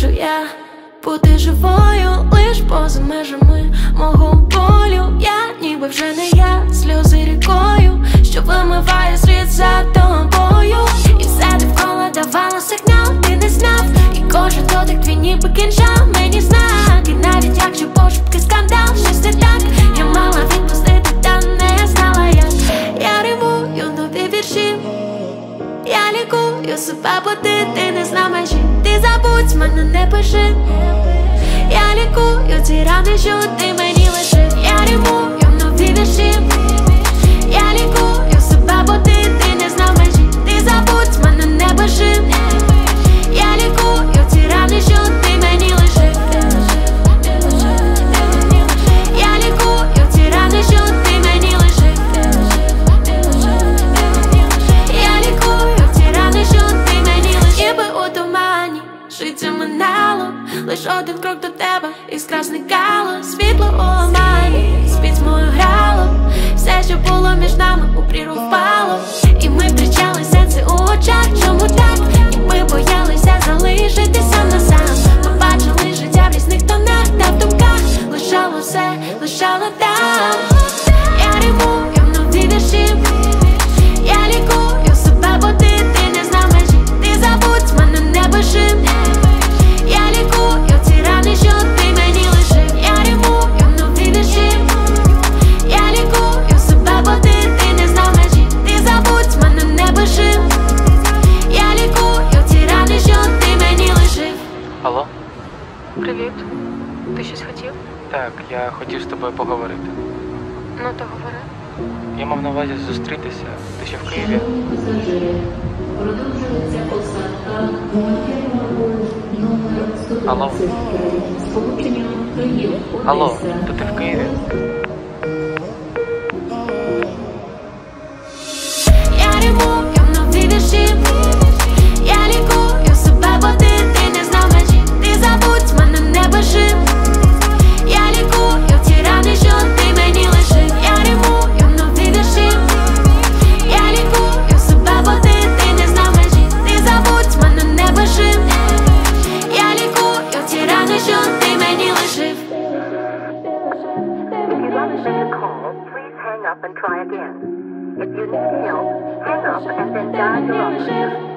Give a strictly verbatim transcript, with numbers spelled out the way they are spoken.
хочу я бути живою, лиш поза межами мого болю. Я ніби вже не я, сльози рікою, що вимиває слід за тобою. І все довкола давало сигнал, ти не знав. І кожен дотик твій ніби кінжал, мені знак. І навіть якщо пошепки скандал, щось не так, я мала відпустити, та не знала як. Я римую нові вірші, я лікую себе, бо ти, ти не знав межі. Ти забудь, мене не пиши. Я лікую ці рани, що ти мені лишив. Я римую нові вірші, я лікую себе, бо ти, ти не знав межі. Ти забудь, мене не пиши. Я лікую ці рани, що ти мені лишив. Я лікую ці рани, що ти мені лишив. Я лікую ці рани, що ти мені лишив. Ніби у тумані життя минало, лиш один крок до тебе, іскра зникала. Світло у омані, з пітьмою грало. Все, що було між нами, у прірву впало. І ми втрачали сенси у очах. Чому так? І ми боялися залишитися на сам. Ми бачили життя в різних тонах, та в думках лишало все, лишало там. Я римую нові вірші, я лікую себе, бо ти, ти не знав межі. Ти забудь, мене не пиши. Я лікую ці рани, що ти мені лишив. Я римую нові вірші, я лікую себе, бо ти, ти не знав межі. Ти забудь, мене не пиши. Я лікую ці рани, що ти мені лишив. Алло? Привіт. Ти щось хотів? Так, я хотів з тобою поговорити. Ну то говори. Я мав на увазі зустрітися. Ти ще в Києві? Продовжується посадка номер сто Алло? двадцять п'ять. Сполучення Київ, Одеса. Алло, то ти в Києві? Я римую нові вірші, я лікую себе, бо ти, ти не знав межі. Ти забудь, мене не пиши. Я лікую ці рани, що ти мені лишив. Я римую нові вірші, я лікую себе, бо ти, ти не знав межі. Ти забудь, мене не пиши. Я лікую ці рани, що ти мені лишив. If you'd like to make a call, please hang up and try again. If you need help, hang up and then dial your option.